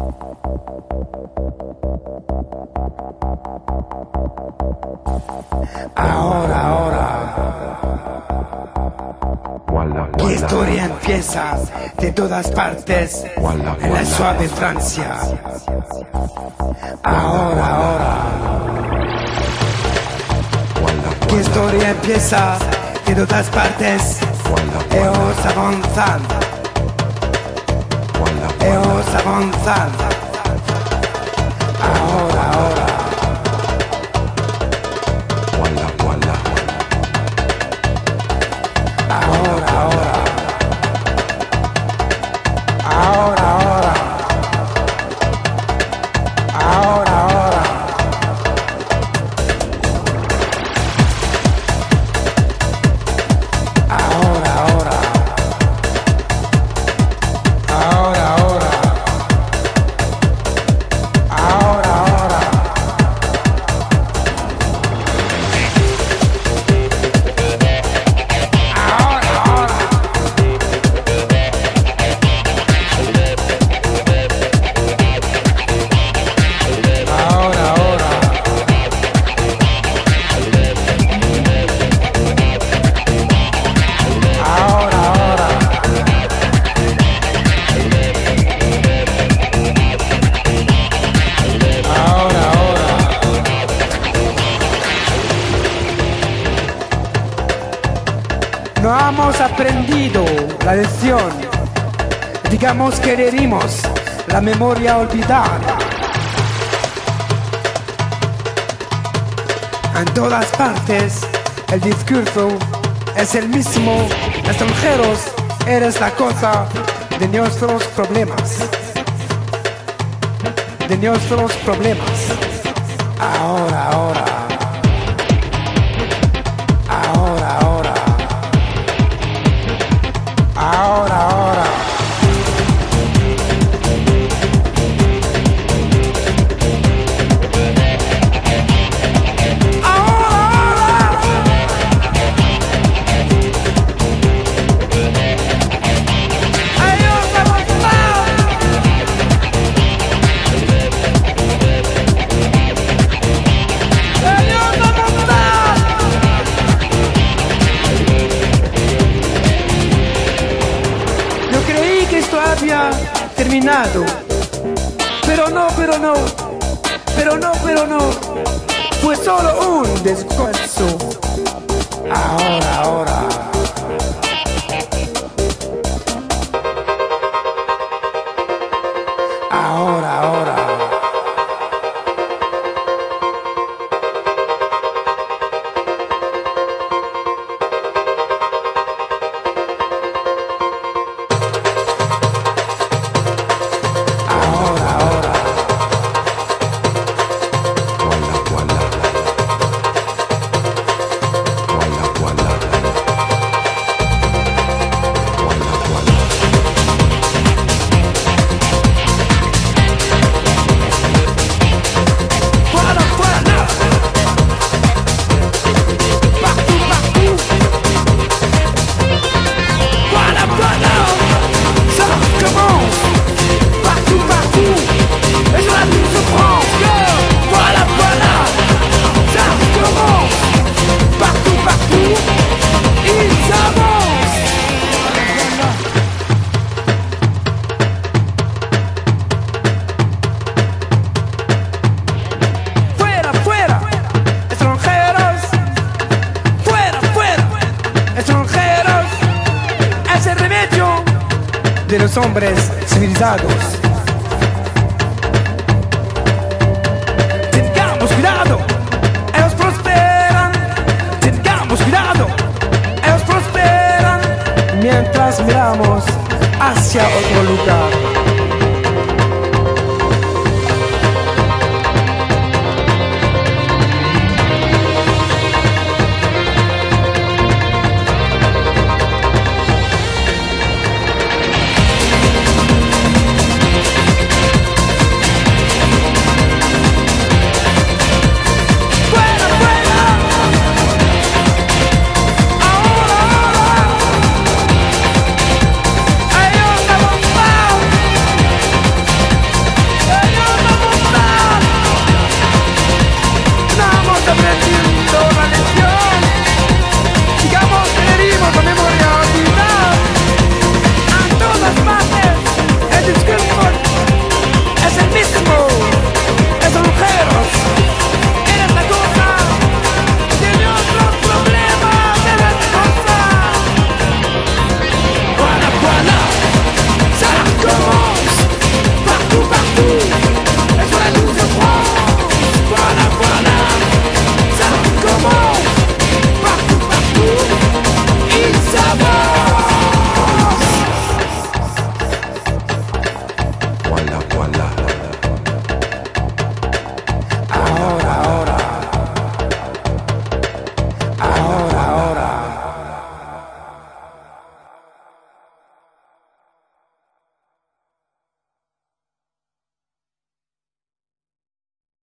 ¿Qué historia empieza de todas partes en la suave Francia? Ahora. ¿Qué historia empieza de todas partes? Ellos avanzan. Ellos avanzan. Ahora. No hemos aprendido la lección. Digamos que herimos la memoria olvidada. En todas partes el discurso es el mismo. Extranjeros, eres la cosa de nuestros problemas. De nuestros problemas. Ahora. Esto había terminado, pero no, fue solo un descanso. Ahora. De los hombres civilizados. Tengamos cuidado, ellos prosperan. Tengamos cuidado, ellos prosperan. Mientras miramos hacia otro lugar.